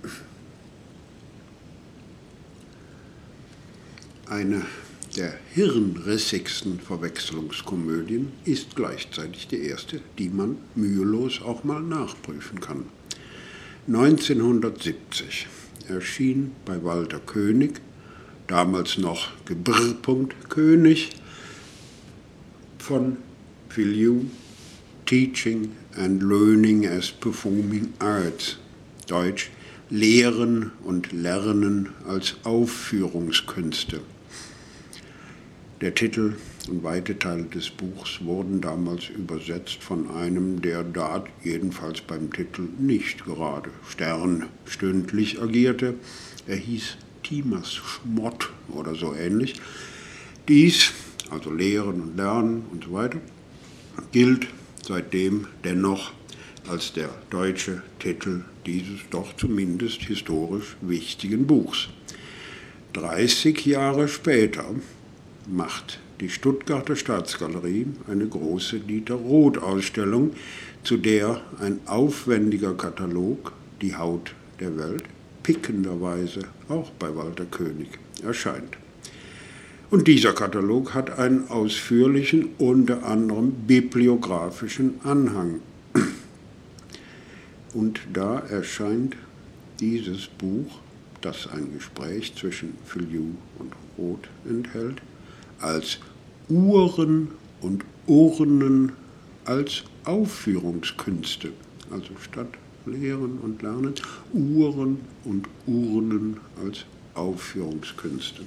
Eine der hirnrissigsten Verwechslungskomödien ist gleichzeitig die erste, die man mühelos auch mal nachprüfen kann. 1970 erschien bei Walter Koenig, damals noch Gebr. König, von Phil Yu, Teaching and Learning as Performing Arts, Deutsch Lehren und Lernen als Aufführungskünste. Der Titel und weite Teile des Buchs wurden damals übersetzt von einem, der da jedenfalls beim Titel nicht gerade sternstündlich agierte. Er hieß Timas Schmott oder so ähnlich. Dies, also Lehren und Lernen und so weiter, gilt seitdem dennoch als der deutsche Titel dieses doch zumindest historisch wichtigen Buchs. 30 Jahre später macht die Stuttgarter Staatsgalerie eine große Dieter-Roth-Ausstellung, zu der ein aufwendiger Katalog, Die Haut der Welt, pickenderweise auch bei Walter Koenig erscheint. Und dieser Katalog hat einen ausführlichen, unter anderem bibliografischen Anhang. Und da erscheint dieses Buch, das ein Gespräch zwischen Phil Yu und Roth enthält, als Uhren und Urnen als Aufführungskünste, also statt Lehren und Lernen, Uhren und Urnen als Aufführungskünste.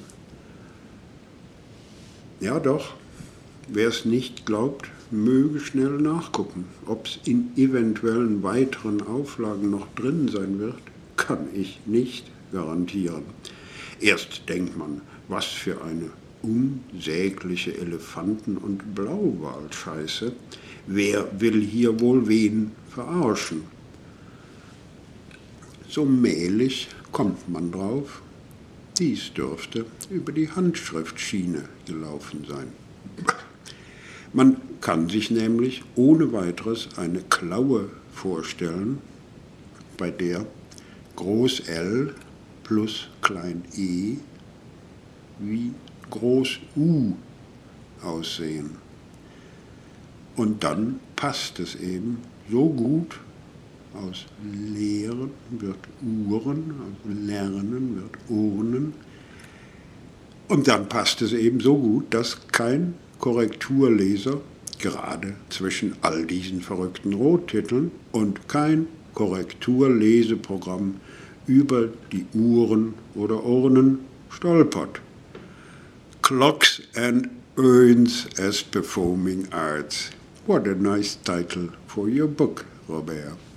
Ja doch, wer es nicht glaubt, möge schnell nachgucken. Ob es in eventuellen weiteren Auflagen noch drin sein wird, kann ich nicht garantieren. Erst denkt man, was für eine unsägliche Elefanten- und Blauwal-Scheiße. Wer will hier wohl wen verarschen? So mählich kommt man drauf, dies dürfte über die Handschriftschiene gelaufen sein. Man kann sich nämlich ohne weiteres eine Klaue vorstellen, bei der Groß L plus Klein e wie Groß U aussehen. Und dann passt es eben so gut, aus Lehren wird Uhren, also Lernen wird Urnen. Und dann passt es eben so gut, dass kein Korrekturleser, gerade zwischen all diesen verrückten Rohtiteln, und kein Korrekturleseprogramm über die Uhren oder Urnen stolpert. Clocks and Urns as Performing Arts. What a nice title for your book, Robert.